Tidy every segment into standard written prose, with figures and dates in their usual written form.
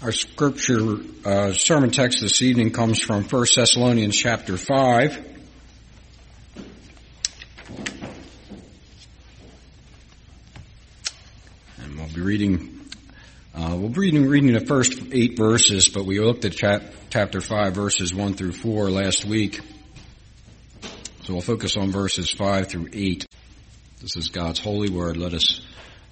Our scripture sermon text this evening comes from 1 Thessalonians chapter 5. And we'll be reading the first 8 verses, but we looked at chapter 5 verses 1 through 4 last week. So we'll focus on verses 5 through 8. This is God's holy word. Let us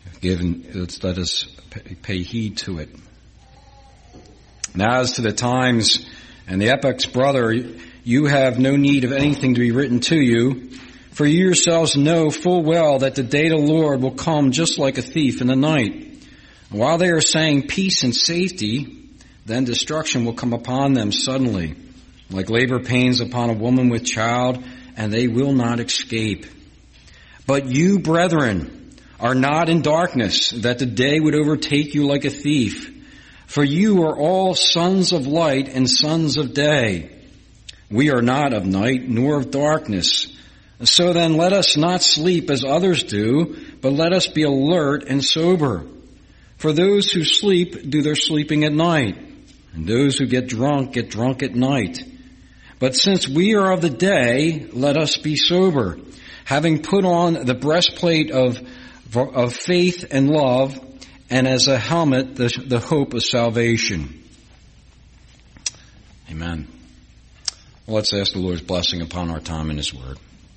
pay heed to it. Now as to the times and the epochs, brother, you have no need of anything to be written to you, for you yourselves know full well that the day of the Lord will come just like a thief in the night. While they are saying peace and safety, then destruction will come upon them suddenly, like labor pains upon a woman with child, and they will not escape. But you, brethren, are not in darkness, that the day would overtake you like a thief. For you are all sons of light and sons of day. We are not of night nor of darkness. So then let us not sleep as others do, but let us be alert and sober. For those who sleep do their sleeping at night, and those who get drunk at night. But since we are of the day, let us be sober, having put on the breastplate of faith and love, and as a helmet, the hope of salvation. Amen. Well, let's ask the Lord's blessing upon our time in His Word.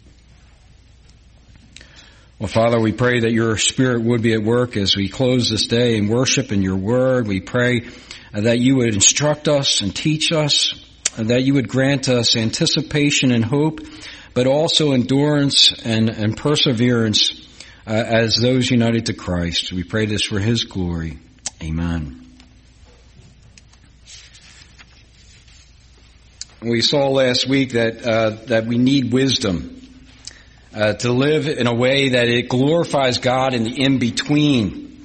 Well, Father, we pray that your Spirit would be at work as we close this day in worship in your Word. We pray that you would instruct us and teach us, and that you would grant us anticipation and hope, but also endurance and perseverance as those united to Christ. We pray this for His glory. Amen. We saw last week that we need wisdom to live in a way that it glorifies God in the in-between.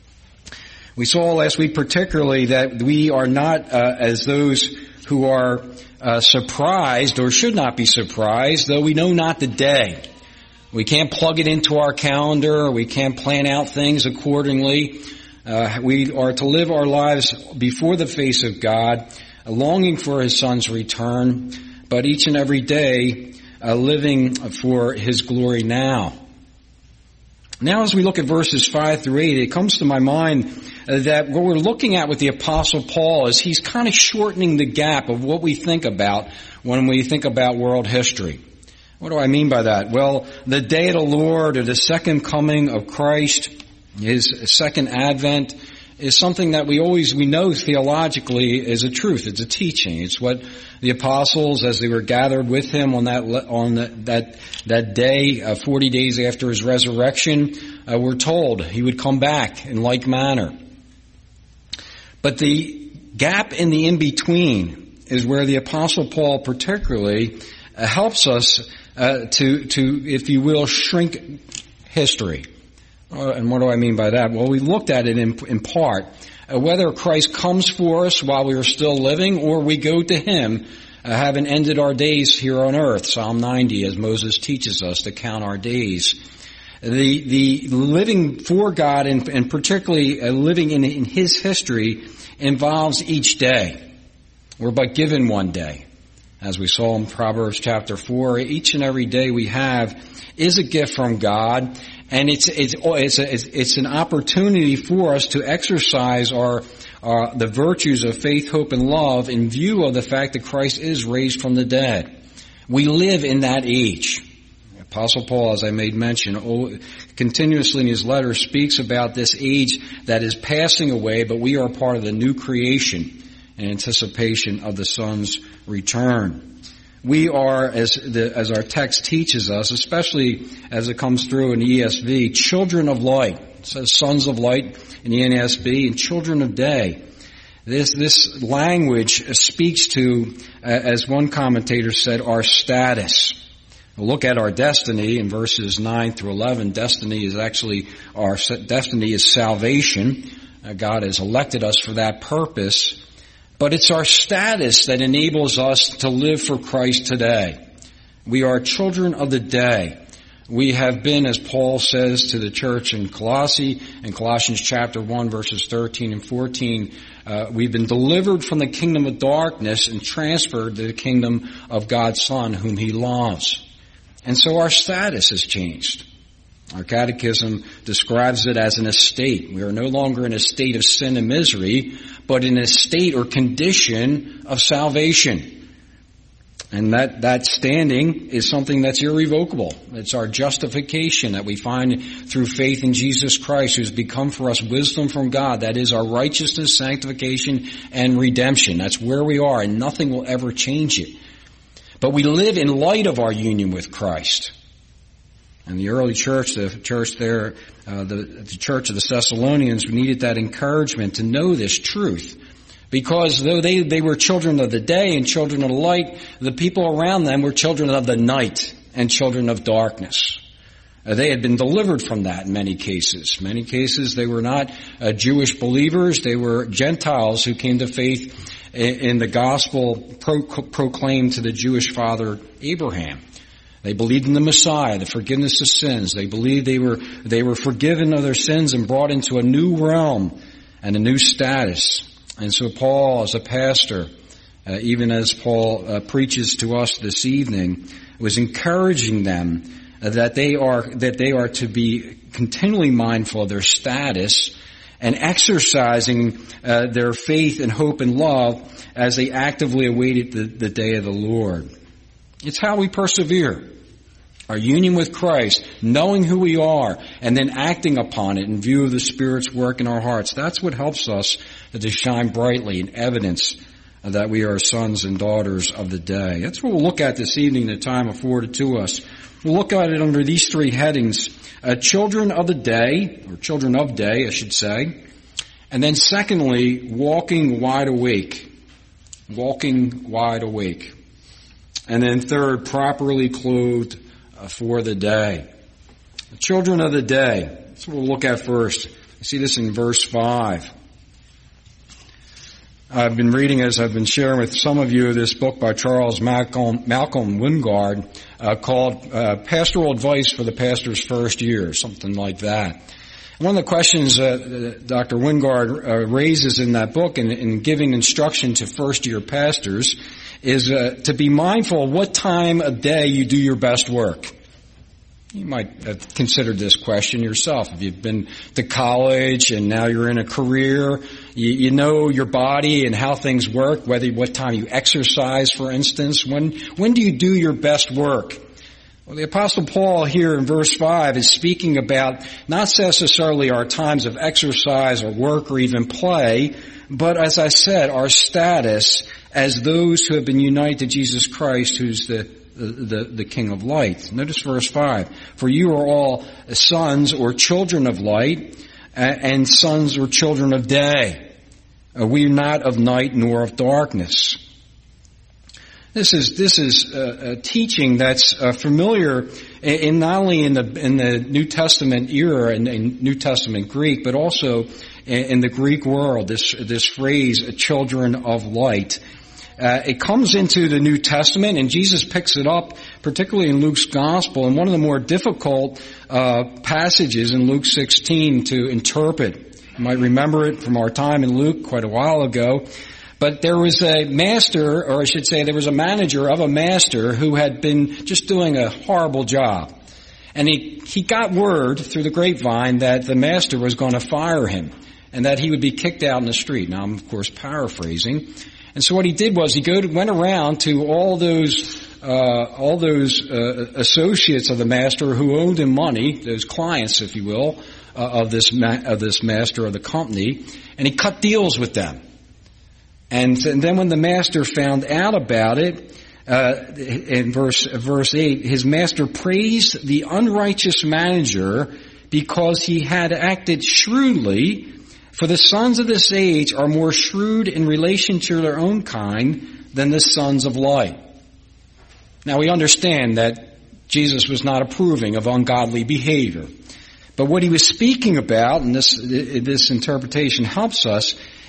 We saw last week particularly that we are not as those who are surprised or should not be surprised, though we know not the day. We can't plug it into our calendar. We can't plan out things accordingly. We are to live our lives before the face of God, longing for His Son's return, but each and every day living for His glory now. Now as we look at verses 5 through 8, it comes to my mind that what we're looking at with the Apostle Paul is he's kind of shortening the gap of what we think about when we think about world history. What do I mean by that? Well, the day of the Lord, or the second coming of Christ, His second advent, is something that we know theologically is a truth. It's a teaching. It's what the apostles, as they were gathered with Him on that day, 40 days after His resurrection, were told He would come back in like manner. But the gap in the in-between is where the Apostle Paul particularly helps us to, if you will, shrink history. And what do I mean by that? Well, we looked at it in part, whether Christ comes for us while we are still living, or we go to Him, having ended our days here on earth. Psalm 90, as Moses teaches us to count our days. The living for God, and particularly living in His history, involves each day. We're but given one day. As we saw in Proverbs chapter 4, each and every day we have is a gift from God, and it's an opportunity for us to exercise the virtues of faith, hope, and love in view of the fact that Christ is raised from the dead. We live in that age. Apostle Paul, as I made mention, continuously in his letter speaks about this age that is passing away, but we are part of the new creation in anticipation of the Son's return. We are, as our text teaches us, especially as it comes through in the ESV, children of light. It says sons of light in the NSB, and children of day. This language speaks to, as one commentator said, our status. We'll look at our destiny in verses 9 through 11. Our destiny is salvation. God has elected us for that purpose. But it's our status that enables us to live for Christ today. We are children of the day. We have been, as Paul says to the church in Colossae, in Colossians chapter 1, verses 13 and 14, we've been delivered from the kingdom of darkness and transferred to the kingdom of God's Son, whom He loves. And so our status has changed. Our catechism describes it as an estate. We are no longer in a state of sin and misery, but in a state or condition of salvation. And that standing is something that's irrevocable. It's our justification that we find through faith in Jesus Christ, who's become for us wisdom from God. That is our righteousness, sanctification, and redemption. That's where we are, and nothing will ever change it. But we live in light of our union with Christ. And the early church, the church there, the church of the Thessalonians, needed that encouragement to know this truth. Because though they were children of the day and children of the light, the people around them were children of the night and children of darkness. They had been delivered from that in many cases. In many cases, they were not Jewish believers. They were Gentiles who came to faith in the gospel proclaimed to the Jewish father Abraham. They believed in the Messiah, the forgiveness of sins. They believed they were forgiven of their sins and brought into a new realm and a new status. And so Paul, as a pastor, even as Paul preaches to us this evening, was encouraging them that they are to be continually mindful of their status and exercising their faith and hope and love as they actively awaited the day of the Lord. It's how we persevere. Our union with Christ, knowing who we are, and then acting upon it in view of the Spirit's work in our hearts. That's what helps us to shine brightly in evidence that we are sons and daughters of the day. That's what we'll look at this evening, the time afforded to us. We'll look at it under these three headings. Children of the day, or children of day, I should say. And then secondly, walking wide awake. Walking wide awake. And then third, properly clothed for the day. The children of the day. That's what we'll look at first. You see this in verse 5. I've been reading, as I've been sharing with some of you, this book by Charles Malcolm Wingard called Pastoral Advice for the Pastor's First Year, something like that. One of the questions Dr. Wingard raises in that book in giving instruction to first-year pastors is to be mindful of what time of day you do your best work. You might have considered this question yourself. If you've been to college and now you're in a career, you know your body and how things work, what time you exercise, for instance. When do you do your best work? Well, the Apostle Paul here in verse 5 is speaking about not necessarily our times of exercise or work or even play, but as I said, our status as those who have been united to Jesus Christ, who's the King of Light. Notice verse 5. For you are all sons or children of light, and sons or children of day. We are not of night nor of darkness. This is a teaching that's familiar in not only in the New Testament era and in New Testament Greek, but also in the Greek world. This phrase, "children of light." It comes into the New Testament, and Jesus picks it up, particularly in Luke's Gospel, in one of the more difficult passages in Luke 16 to interpret. You might remember it from our time in Luke quite a while ago. But there was a master, or I should say there was a manager of a master who had been just doing a horrible job. And he got word through the grapevine that the master was going to fire him and that he would be kicked out in the street. Now, I'm, of course, paraphrasing. And so what he did was he went around to all those associates of the master who owed him money, those clients, if you will, of this master of the company, and he cut deals with them. And then when the master found out about it, in verse 8, his master praised the unrighteous manager because he had acted shrewdly. For the sons of this age are more shrewd in relation to their own kind than the sons of light. Now we understand that Jesus was not approving of ungodly behavior. But what he was speaking about, and this interpretation helps us,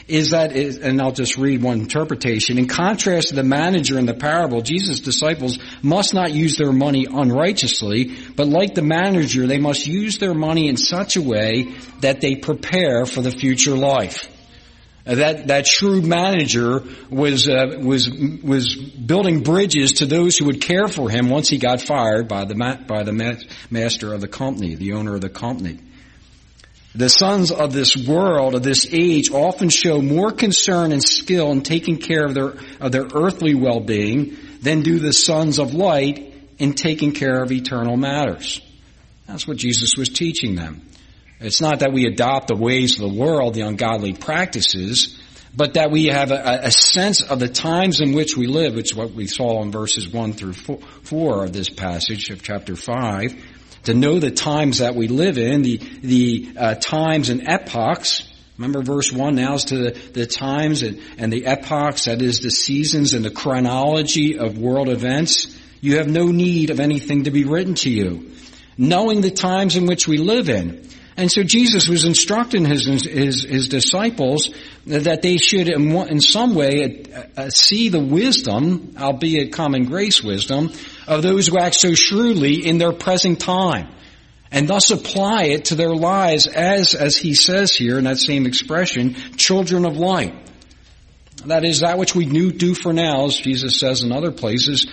and I'll just read one interpretation. In contrast to the manager in the parable, Jesus' disciples must not use their money unrighteously, but like the manager, they must use their money in such a way that they prepare for the future life. That shrewd manager was building bridges to those who would care for him once he got fired by the master of the company, the owner of the company. The sons of this world, of this age, often show more concern and skill in taking care of their earthly well-being than do the sons of light in taking care of eternal matters. That's what Jesus was teaching them. It's not that we adopt the ways of the world, the ungodly practices, but that we have a sense of the times in which we live, which is what we saw in verses 1 through 4 of this passage of chapter 5. To know the times that we live in, the times and epochs. Remember verse 1 now is to the times and the epochs, that is the seasons and the chronology of world events. You have no need of anything to be written to you. Knowing the times in which we live in. And so Jesus was instructing his disciples that they should in some way see the wisdom, albeit common grace wisdom, of those who act so shrewdly in their present time, and thus apply it to their lives as he says here in that same expression, children of light. That is that which we do for now, as Jesus says in other places,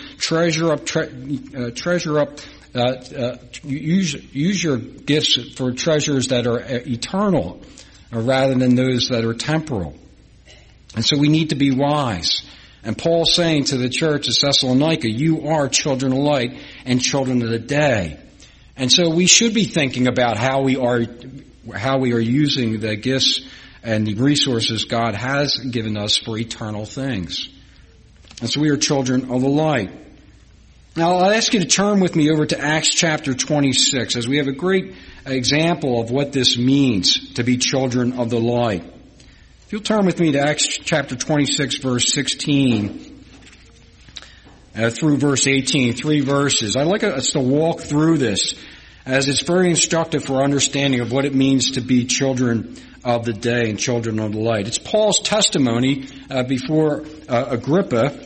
use your gifts for treasures that are eternal, rather than those that are temporal. And so we need to be wise. And Paul's saying to the church of Thessalonica, you are children of light and children of the day. And so we should be thinking about how we are using the gifts and the resources God has given us for eternal things. And so we are children of the light. Now I'll ask you to turn with me over to Acts chapter 26, as we have a great example of what this means to be children of the light. If you'll turn with me to Acts chapter 26, verse 16 through verse 18, 3 verses. I'd like us to walk through this, as it's very instructive for understanding of what it means to be children of the day and children of the light. It's Paul's testimony before Agrippa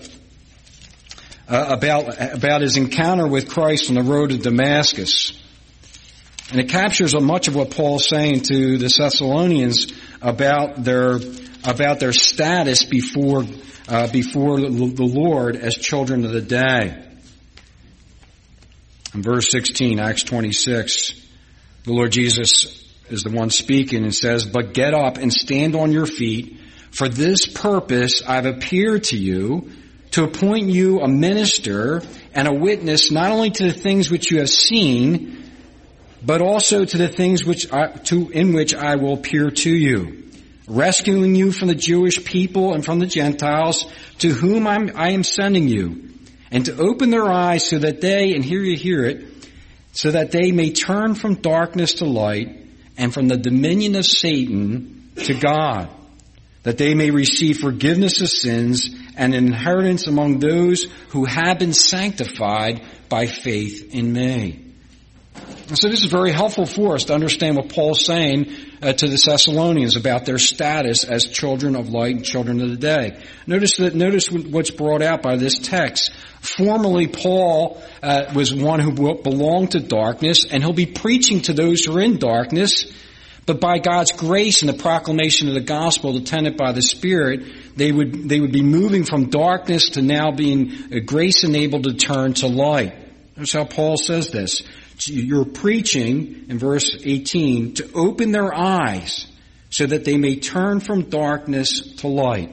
about his encounter with Christ on the road to Damascus. And it captures much of what Paul's saying to the Thessalonians about their status before the Lord as children of the day. In verse 16, Acts 26, the Lord Jesus is the one speaking and says, "But get up and stand on your feet. For this purpose I've appeared to you, to appoint you a minister and a witness not only to the things which you have seen, but also to the things in which I will appear to you, rescuing you from the Jewish people and from the Gentiles, to whom I am sending you, and to open their eyes so that they," and here you hear it, "so that they may turn from darkness to light and from the dominion of Satan to God, that they may receive forgiveness of sins and an inheritance among those who have been sanctified by faith in me." And so this is very helpful for us to understand what Paul's saying to the Thessalonians about their status as children of light and children of the day. Notice what's brought out by this text. Formerly, Paul was one who belonged to darkness, and he'll be preaching to those who are in darkness. But by God's grace and the proclamation of the gospel attended by the Spirit, they would be moving from darkness to now being grace enabled to turn to light. That's how Paul says this. You're preaching, in verse 18, to open their eyes so that they may turn from darkness to light.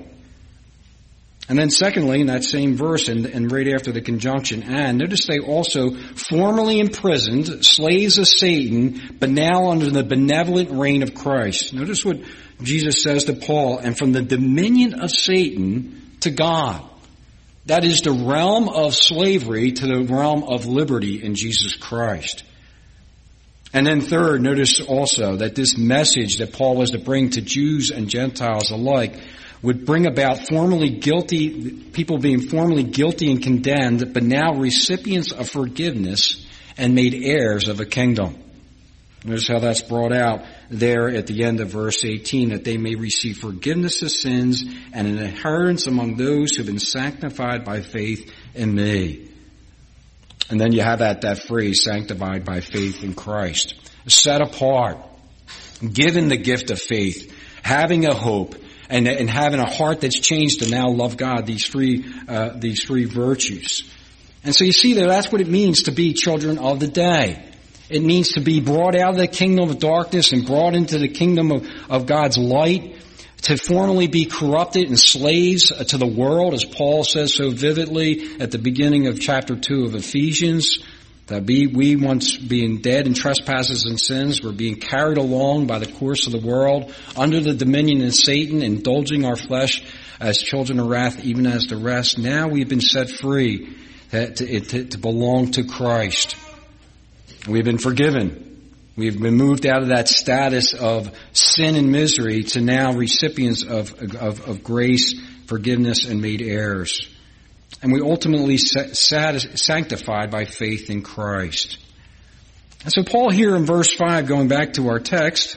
And then secondly, in that same verse, and right after the conjunction "and," notice they also formerly imprisoned, slaves of Satan, but now under the benevolent reign of Christ. Notice what Jesus says to Paul, "and from the dominion of Satan to God." That is the realm of slavery to the realm of liberty in Jesus Christ. And then third, notice also that this message that Paul was to bring to Jews and Gentiles alike would bring about people being formerly guilty and condemned, but now recipients of forgiveness and made heirs of a kingdom. Notice how that's brought out there at the end of verse 18, that they may receive forgiveness of sins and an inheritance among those who have been sanctified by faith in me. And then you have that phrase, sanctified by faith in Christ. Set apart, given the gift of faith, having a hope, and having a heart that's changed to now love God, these three virtues. And so you see there, that's what it means to be children of the day. It means to be brought out of the kingdom of darkness and brought into the kingdom of God's light, to formerly be corrupted and slaves to the world, as Paul says so vividly at the beginning of chapter 2 of Ephesians, that we once being dead in trespasses and sins, were being carried along by the course of the world, under the dominion of Satan, indulging our flesh as children of wrath, even as the rest. Now we've been set free to belong to Christ. We've been forgiven. We've been moved out of that status of sin and misery to now recipients of grace, forgiveness, and made heirs. And we ultimately sanctified by faith in Christ. And so Paul here in verse 5, going back to our text,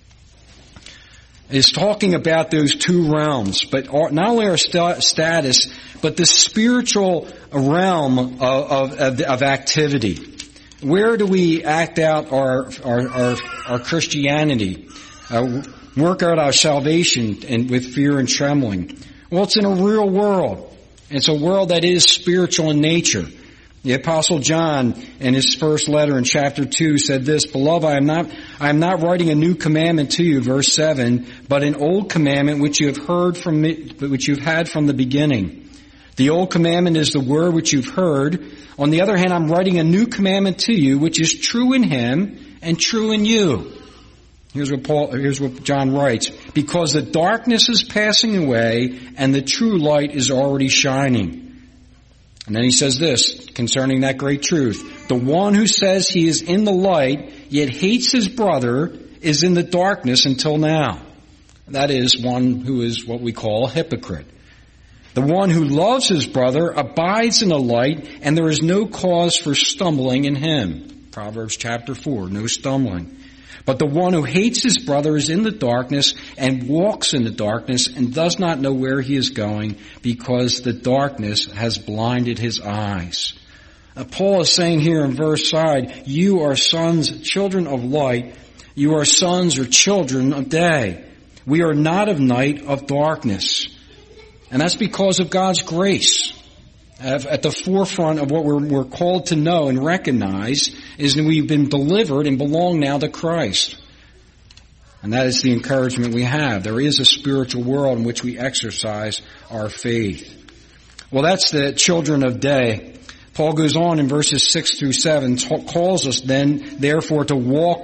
is talking about those two realms, but not only our status, but the spiritual realm of activity. Where do we act out our Christianity, work out our salvation and with fear and trembling? Well, it's in a real world. It's a world that is spiritual in nature. The Apostle John, in his first letter in chapter 2, said this, "Beloved, I am not writing a new commandment to you," verse 7, "but an old commandment which you have heard from me, which you've had from the beginning. The old commandment is the word which you've heard. On the other hand, I'm writing a new commandment to you, which is true in him and true in you." Here's what John writes. "Because the darkness is passing away and the true light is already shining." And then he says this concerning that great truth. "The one who says he is in the light, yet hates his brother, is in the darkness until now." That is one who is what we call a hypocrite. "The one who loves his brother abides in the light, and there is no cause for stumbling in him." Proverbs chapter 4, no stumbling. "But the one who hates his brother is in the darkness and walks in the darkness and does not know where he is going, because the darkness has blinded his eyes." Paul is saying here in verse 5, you are sons, children of light. You are sons or children of day. We are not of night, of darkness. And that's because of God's grace. At the forefront of what we're called to know and recognize is that we've been delivered and belong now to Christ. And that is the encouragement we have. There is a spiritual world in which we exercise our faith. Well, that's the children of day. Paul goes on in verses 6 through 7, calls us then, therefore, to walk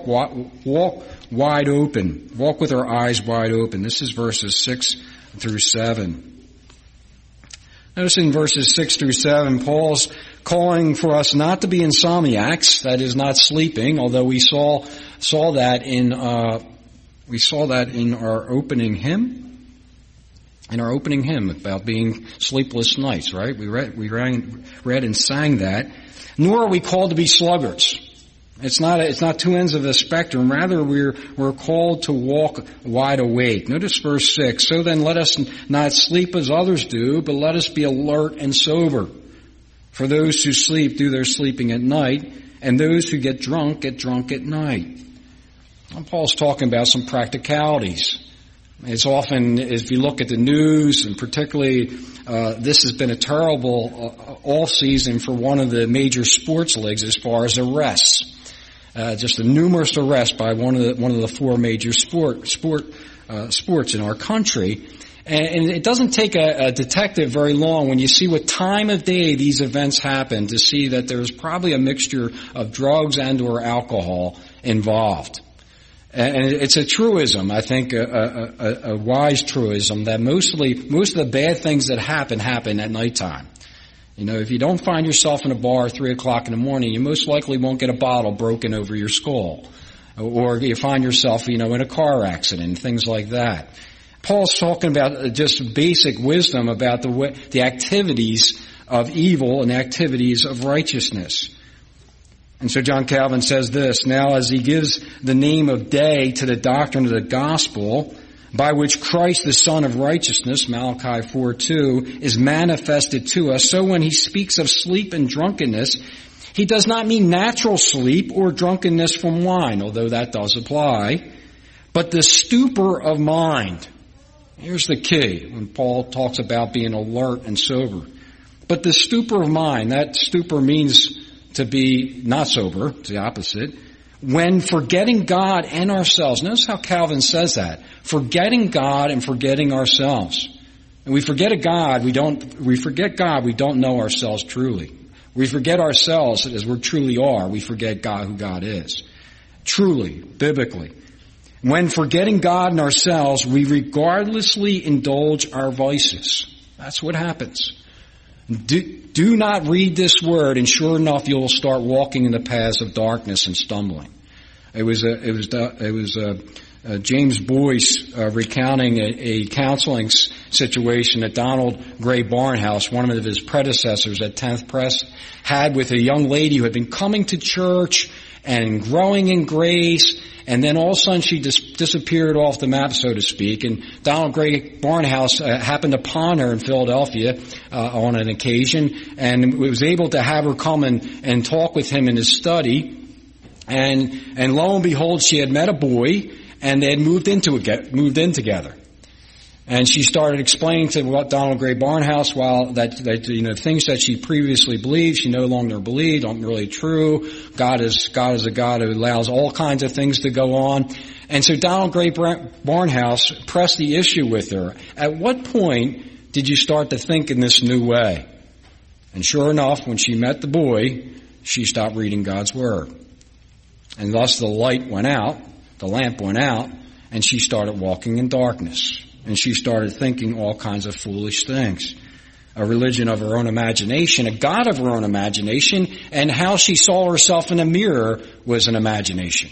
wide open. Walk with our eyes wide open. This is verses 6 through 7. Notice in verses 6 through 7, Paul's calling for us not to be insomniacs, that is, not sleeping, although we saw that in our opening hymn. In our opening hymn about being sleepless nights, right? We read and sang that. Nor are we called to be sluggards. It's not two ends of the spectrum. Rather, we're called to walk wide awake. Notice verse 6. "So then let us not sleep as others do, but let us be alert and sober. For those who sleep do their sleeping at night, and those who get drunk at night." And Paul's talking about some practicalities. It's often, if you look at the news, and particularly this has been a terrible off season for one of the major sports leagues as far as arrests. Just a numerous arrests by one of the four major sports in our country. And it doesn't take a detective very long when you see what time of day these events happen to see that there's probably a mixture of drugs and or alcohol involved. And it's a truism, I think, a wise truism that most of the bad things that happen at nighttime. You know, if you don't find yourself in a bar at 3 o'clock in the morning, you most likely won't get a bottle broken over your skull. Or you find yourself, in a car accident, things like that. Paul's talking about just basic wisdom about the activities of evil and activities of righteousness. And so John Calvin says this, now as he gives the name of day to the doctrine of the gospel, by which Christ, the Son of Righteousness, Malachi 4:2, is manifested to us, so when he speaks of sleep and drunkenness, he does not mean natural sleep or drunkenness from wine, although that does apply, but the stupor of mind. Here's the key when Paul talks about being alert and sober. But the stupor of mind, that stupor means to be not sober, it's the opposite. When forgetting God and ourselves, notice how Calvin says that, forgetting God and forgetting ourselves. And we forget God, we don't know ourselves truly. We forget ourselves as we truly are, we forget God, who God is. Truly, biblically. When forgetting God and ourselves, we regardlessly indulge our vices. That's what happens. Do not read this word, and sure enough, you'll start walking in the paths of darkness and stumbling. It was James Boyce recounting a counseling situation that Donald Gray Barnhouse, one of his predecessors at 10th Press, had with a young lady who had been coming to church and growing in grace. And then all of a sudden she disappeared off the map, so to speak. And Donald Gray Barnhouse happened upon her in Philadelphia on an occasion, and was able to have her come and talk with him in his study. And lo and behold, she had met a boy, and they had moved in together. And she started explaining to Donald Gray Barnhouse that things that she previously believed, she no longer believed, aren't really true. God is a God who allows all kinds of things to go on. And so Donald Gray Barnhouse pressed the issue with her. At what point did you start to think in this new way? And sure enough, when she met the boy, she stopped reading God's Word. And thus the light went out, the lamp went out, and she started walking in darkness. And she started thinking all kinds of foolish things. A religion of her own imagination, a God of her own imagination, and how she saw herself in a mirror was an imagination.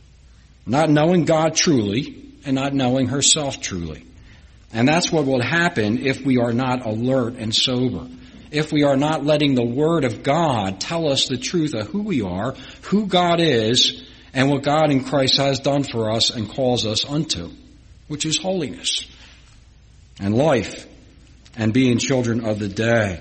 Not knowing God truly, and not knowing herself truly. And that's what will happen if we are not alert and sober. If we are not letting the Word of God tell us the truth of who we are, who God is, and what God in Christ has done for us and calls us unto, which is holiness and life and being children of the day.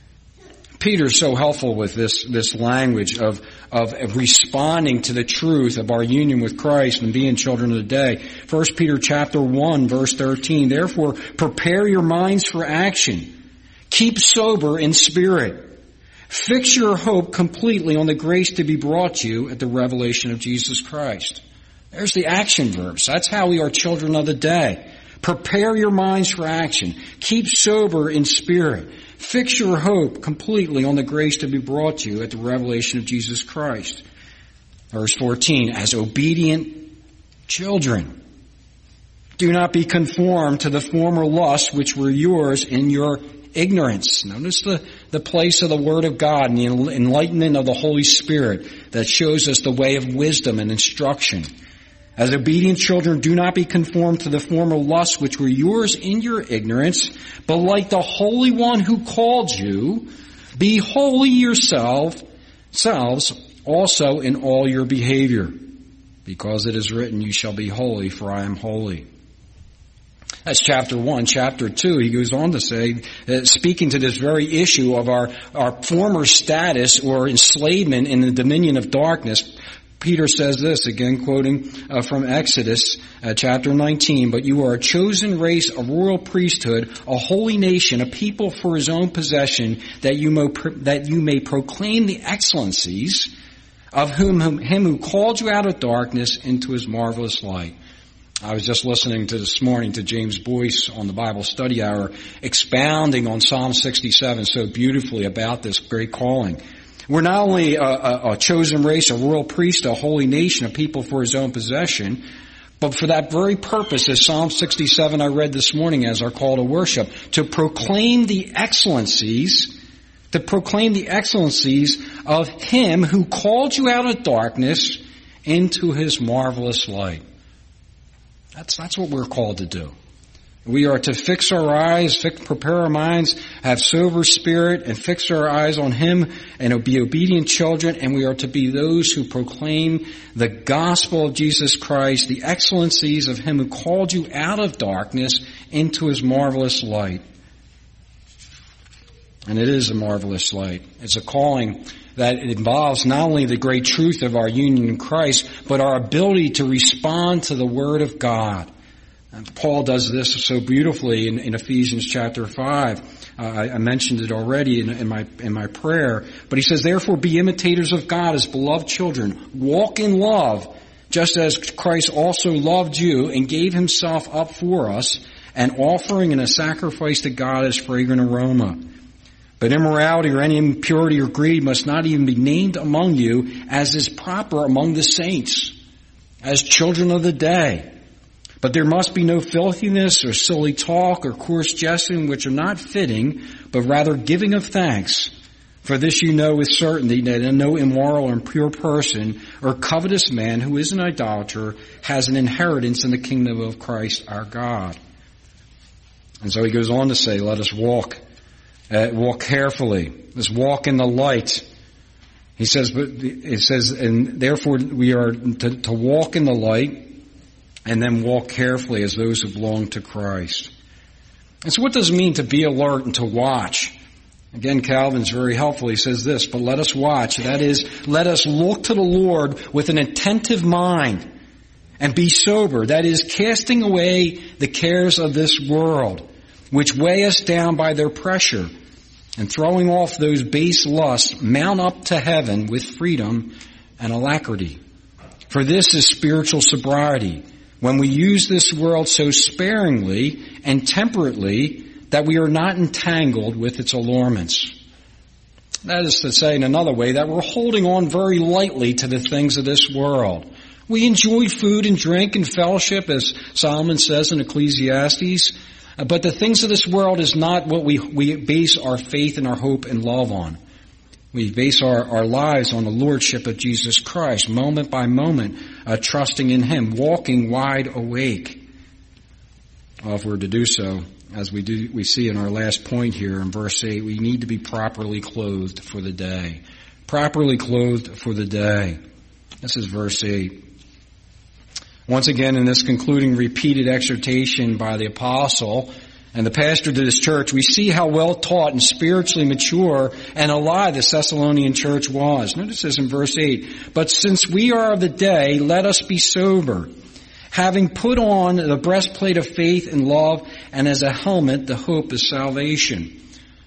Peter's so helpful with this language of responding to the truth of our union with Christ and being children of the day. 1 Peter chapter 1 verse 13, therefore prepare your minds for action. Keep sober in spirit. Fix your hope completely on the grace to be brought you at the revelation of Jesus Christ. There's the action verbs. That's how we are children of the day. Prepare your minds for action. Keep sober in spirit. Fix your hope completely on the grace to be brought to you at the revelation of Jesus Christ. Verse 14, as obedient children, do not be conformed to the former lusts which were yours in your ignorance. Notice the place of the Word of God and the enlightenment of the Holy Spirit that shows us the way of wisdom and instruction. As obedient children, do not be conformed to the former lusts which were yours in your ignorance, but like the Holy One who called you, be holy yourselves also in all your behavior, because it is written, you shall be holy, for I am holy. That's chapter 1. Chapter 2, he goes on to say, speaking to this very issue of our former status or enslavement in the dominion of darkness, Peter says this, again quoting from Exodus chapter 19, but you are a chosen race, a royal priesthood, a holy nation, a people for his own possession, that you may proclaim the excellencies of him who called you out of darkness into his marvelous light. I was just listening to this morning to James Boyce on the Bible Study Hour, expounding on Psalm 67 so beautifully about this great calling. We're not only a chosen race, a royal priest, a holy nation, a people for his own possession, but for that very purpose, as Psalm 67 I read this morning as our call to worship, to proclaim the excellencies of him who called you out of darkness into his marvelous light. That's what we're called to do. We are to fix our eyes, prepare our minds, have sober spirit, and fix our eyes on Him, and be obedient children, and we are to be those who proclaim the gospel of Jesus Christ, the excellencies of Him who called you out of darkness into His marvelous light. And it is a marvelous light. It's a calling that involves not only the great truth of our union in Christ, but our ability to respond to the Word of God. And Paul does this so beautifully in Ephesians chapter 5. I mentioned it already in my prayer. But he says, therefore be imitators of God as beloved children. Walk in love, just as Christ also loved you and gave Himself up for us, an offering and a sacrifice to God as fragrant aroma. But immorality or any impurity or greed must not even be named among you, as is proper among the saints, as children of the day. But there must be no filthiness or silly talk or coarse jesting, which are not fitting, but rather giving of thanks. For this you know with certainty, that no immoral or impure person or covetous man who is an idolater has an inheritance in the kingdom of Christ our God. And so he goes on to say, let us walk carefully. Let's walk in the light. He says, and therefore we are to walk in the light, and then walk carefully as those who belong to Christ. And so what does it mean to be alert and to watch? Again, Calvin's very helpful. He says this, but let us watch. That is, let us look to the Lord with an attentive mind and be sober. That is, casting away the cares of this world, which weigh us down by their pressure, and throwing off those base lusts, mount up to heaven with freedom and alacrity. For this is spiritual sobriety, when we use this world so sparingly and temperately that we are not entangled with its allurements. That is to say, in another way, that we're holding on very lightly to the things of this world. We enjoy food and drink and fellowship, as Solomon says in Ecclesiastes, but the things of this world is not what we base our faith and our hope and love on. We base our lives on the lordship of Jesus Christ, moment by moment, trusting in Him, walking wide awake. Well, if we're to do so, as we see in our last point here in verse 8, we need to be properly clothed for the day. Properly clothed for the day. This is verse 8. Once again, in this concluding repeated exhortation by the apostle and the pastor to this church, we see how well taught and spiritually mature and alive the Thessalonian church was. Notice this in verse 8. But since we are of the day, let us be sober, having put on the breastplate of faith and love, and as a helmet, the hope of salvation.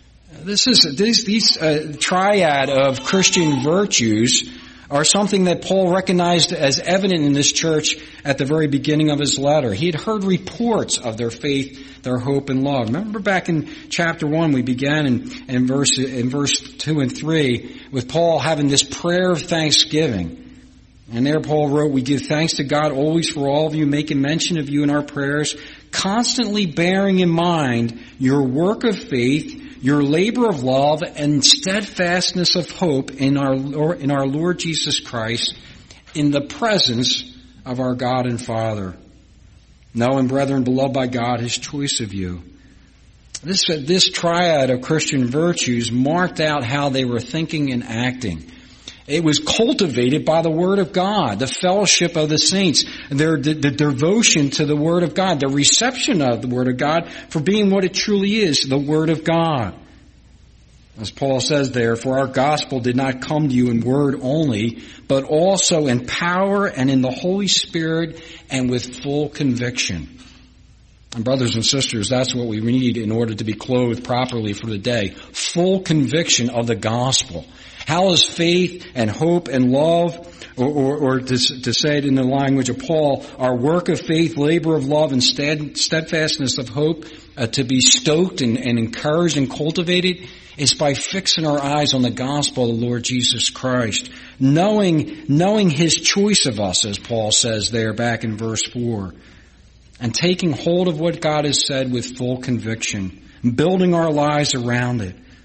These triad of Christian virtues are something that Paul recognized as evident in this church at the very beginning of his letter. He had heard reports of their faith, their hope, and love. Remember back in chapter 1, we began in verse 2 and 3 with Paul having this prayer of thanksgiving. And there Paul wrote, we give thanks to God always for all of you, making mention of you in our prayers, constantly bearing in mind your work of faith, your labor of love, and steadfastness of hope in our Lord Jesus Christ, in the presence of our God and Father. Knowing, brethren, beloved by God, His choice of you. This triad of Christian virtues marked out how they were thinking and acting. It was cultivated by the Word of God, the fellowship of the saints, the devotion to the Word of God, the reception of the Word of God for being what it truly is, the Word of God. As Paul says there, for our gospel did not come to you in word only, but also in power and in the Holy Spirit and with full conviction. And brothers and sisters, that's what we need in order to be clothed properly for the day. Full conviction of the gospel. How is faith and hope and love, or to say it in the language of Paul, our work of faith, labor of love, and steadfastness of hope to be stoked and encouraged and cultivated is by fixing our eyes on the gospel of the Lord Jesus Christ, knowing His choice of us, as Paul says there back in verse 4, and taking hold of what God has said with full conviction, building our lives around it.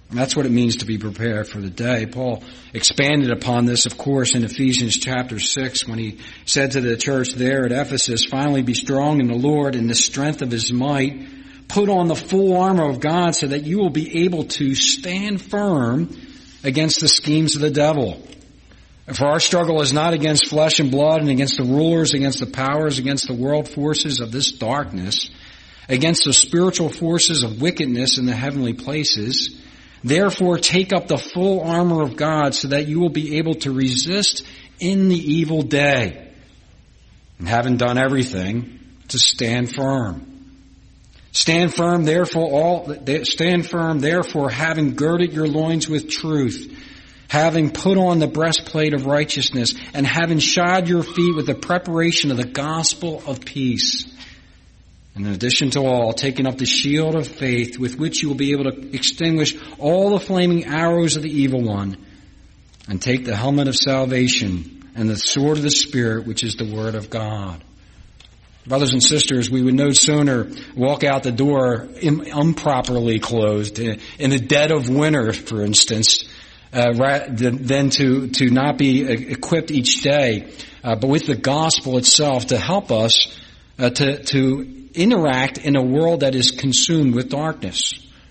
And that's what it means to be prepared for the day. Paul expanded upon this, of course, in Ephesians chapter 6 when he said to the church there at Ephesus, "Finally be strong in the Lord and the strength of his might. Put on the full armor of God so that you will be able to stand firm against the schemes of the devil. For our struggle is not against flesh and blood and against the rulers, against the powers, against the world forces of this darkness, against the spiritual forces of wickedness in the heavenly places. Therefore take up the full armor of God so that you will be able to resist in the evil day. And having done everything, to stand firm. Stand firm, therefore, having girded your loins with truth, having put on the breastplate of righteousness, and having shod your feet with the preparation of the gospel of peace. And in addition to all, taking up the shield of faith with which you will be able to extinguish all the flaming arrows of the evil one, and take the helmet of salvation and the sword of the Spirit, which is the word of God." Brothers and sisters, we would no sooner walk out the door improperly clothed in the dead of winter, for instance, than to not be equipped each day, but with the gospel itself to help us to interact in a world that is consumed with darkness.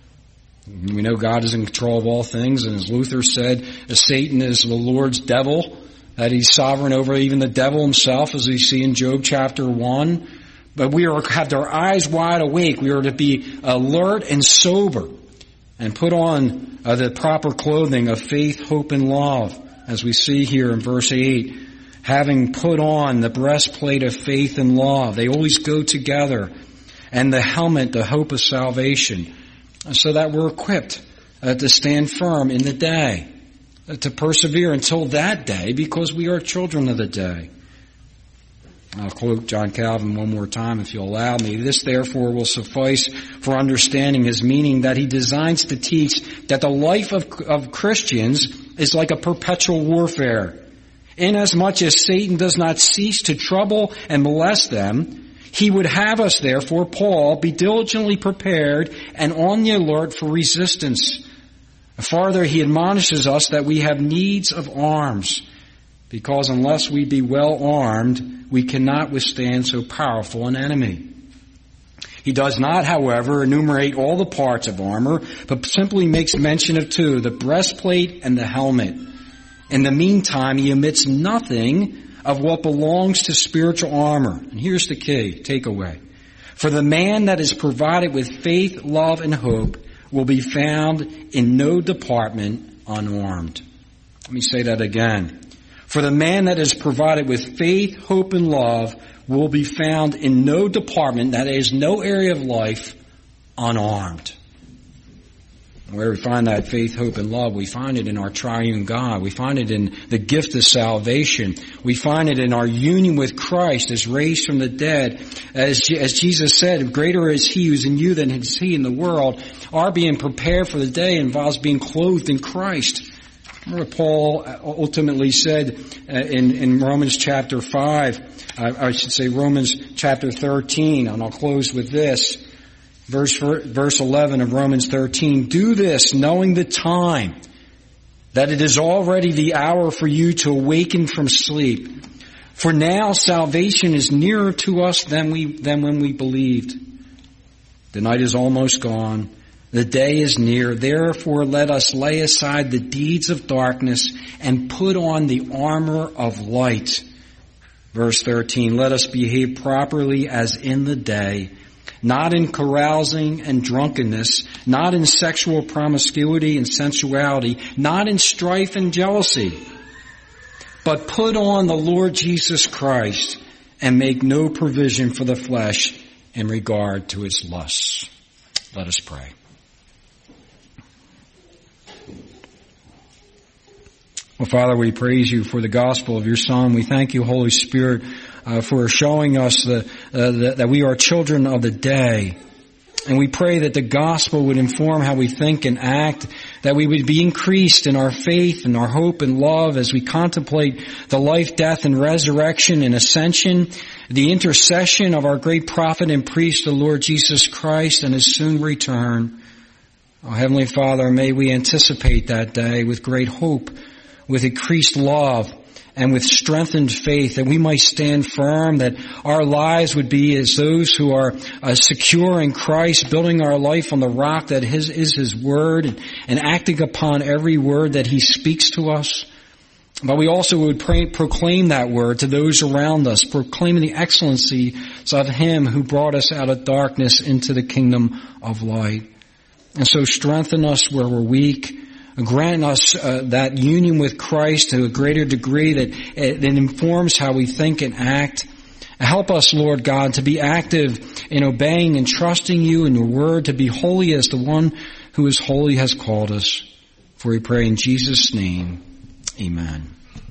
We know God is in control of all things, and as Luther said, Satan is the Lord's devil, that he's sovereign over even the devil himself, as we see in Job chapter 1. But we have our eyes wide awake. We are to be alert and sober and put on the proper clothing of faith, hope, and love, as we see here in verse 8. Having put on the breastplate of faith and love. They always go together. And the helmet, the hope of salvation. So that we're equipped to stand firm in the day. To persevere until that day, because we are children of the day. I'll quote John Calvin one more time, if you'll allow me. "This, therefore, will suffice for understanding his meaning, that he designs to teach that the life of Christians is like a perpetual warfare. Inasmuch as Satan does not cease to trouble and molest them, he would have us, therefore, Paul, be diligently prepared and on the alert for resistance. Farther, he admonishes us that we have needs of arms, because unless we be well armed, we cannot withstand so powerful an enemy. He does not, however, enumerate all the parts of armor, but simply makes mention of two, the breastplate and the helmet. In the meantime, he omits nothing of what belongs to spiritual armor. And here's the key takeaway. For the man that is provided with faith, love, and hope will be found in no department unarmed. Let me say that again. For the man that is provided with faith, hope, and love will be found in no department, that is, no area of life, unarmed. Where we find that faith, hope, and love, we find it in our triune God. We find it in the gift of salvation. We find it in our union with Christ as raised from the dead. As Jesus said, greater is he who's in you than is he in the world. Our being prepared for the day involves being clothed in Christ. Remember what Paul ultimately said in Romans chapter 5, I should say Romans chapter 13, and I'll close with this. Verse 11 of Romans 13, "Do this, knowing the time, that it is already the hour for you to awaken from sleep. For now salvation is nearer to us than when we believed. The night is almost gone. The day is near. Therefore let us lay aside the deeds of darkness and put on the armor of light." Verse 13, "Let us behave properly as in the day, not in carousing and drunkenness, not in sexual promiscuity and sensuality, not in strife and jealousy, but put on the Lord Jesus Christ and make no provision for the flesh in regard to its lusts." Let us pray. Well, Father, we praise you for the gospel of your Son. We thank you, Holy Spirit, for showing us that we are children of the day. And we pray that the gospel would inform how we think and act, that we would be increased in our faith and our hope and love as we contemplate the life, death, and resurrection and ascension, the intercession of our great prophet and priest, the Lord Jesus Christ, and his soon return. Oh, Heavenly Father, may we anticipate that day with great hope, with increased love, and with strengthened faith, that we might stand firm, that our lives would be as those who are secure in Christ, building our life on the rock that is His Word, and acting upon every word that He speaks to us. But we also would proclaim that word to those around us, proclaiming the excellencies of Him who brought us out of darkness into the kingdom of light. And so strengthen us where we're weak. Grant us that union with Christ to a greater degree that informs how we think and act. Help us, Lord God, to be active in obeying and trusting You and Your word, to be holy as the one who is holy has called us. For we pray in Jesus' name, amen.